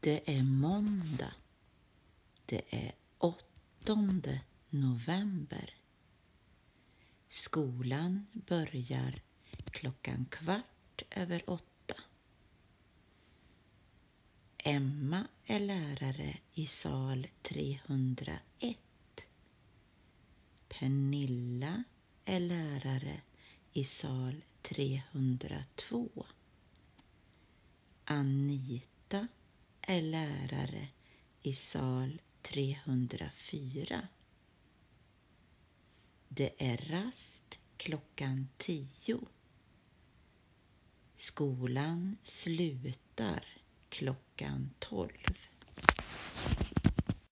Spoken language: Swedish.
Det är måndag. Det är 8 november. Skolan börjar 8:15. Emma är lärare i sal 301. Pernilla är lärare i sal 302. Anita är lärare i sal 304. Det är rast 10:00. Skolan slutar 12:00.